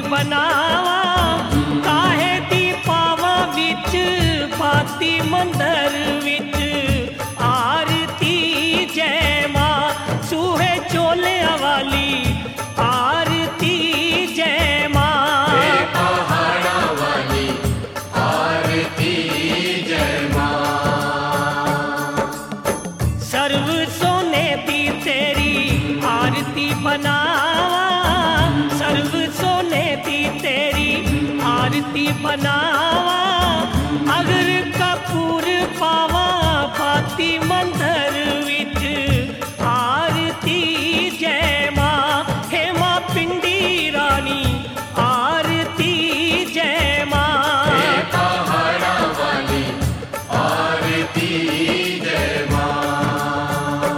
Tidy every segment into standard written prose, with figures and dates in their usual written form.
बनावा काहे दी पावा विच बाती मंदर विच आरती जय मां सूहे चोलिया वाली आरती जय मां पहाड़ा वाली आरती जय मां सर्व सोने दी तेरी आरती बनावा सर्व सोने दी तेरी आरती बनावा अगर कपूर पावा बाती मंदर विच आरती जय मां हे मां पिंडी रानी आरती जय मां पहाड़ा वाली आरती जय मां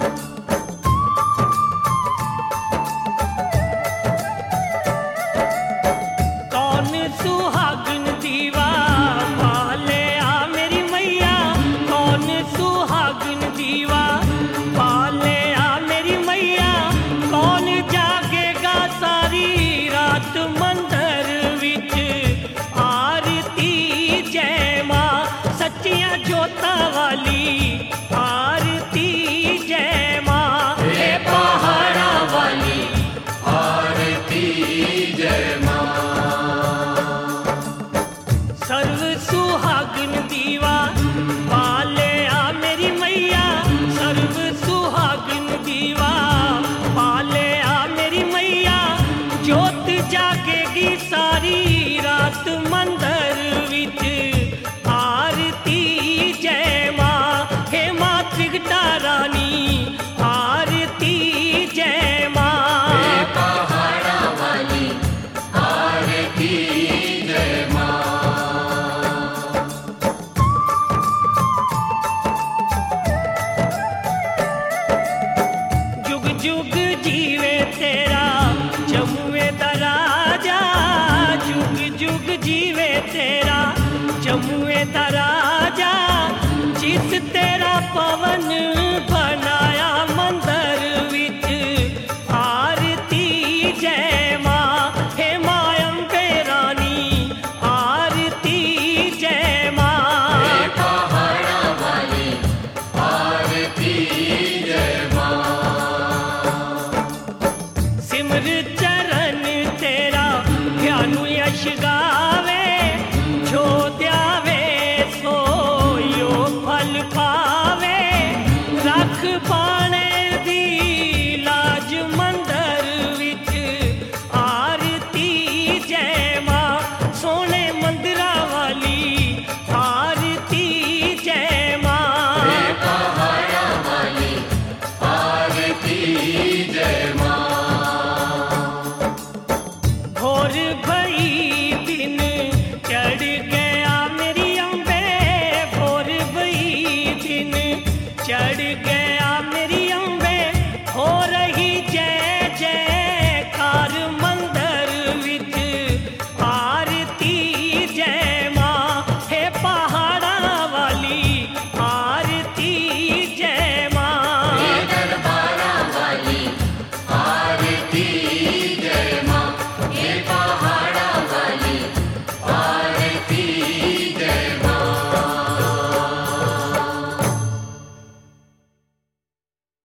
कौन सुहागन दीवा पाले आ मेरी मैया कौन सुहागन दीवा पाले आ मेरी मैया कौन जागेगा सारी रात मंदिर विच आरती जय मां सच्चियां जोता वाली आरती जय मां हे पहाड़ा वाली आरती जय मां सर्व सुहागन दीवा पाले आ मेरी मैया सर्व सुहागन दीवा पाले आ मेरी मैया जोत जागेगी सारी रात मंदिर विच आरती जय मां हे मां त्रिगटा रानी आरती जय मां पहाड़ा वाली आरती जय मां जुग जुग जीवे तेरा जमुए दा राजा जुग जुग जीवे तेरा जमुए दा राजा जिस तेरा पवन बनाया मंदिर विच आरती जय मां हे मां अम्बे रानी आरती जय मां पहाड़ा वाली आरती जय मां सिमर चरण तेरा ध्यानु यश गावे जो द्यावे सो यो फल पावे रख पाने दी लाज मंदिर विच आरती जय मां सोने मंदिरा वाली आरती जय मां पहाड़ा वाली आरती जय मां भोर भई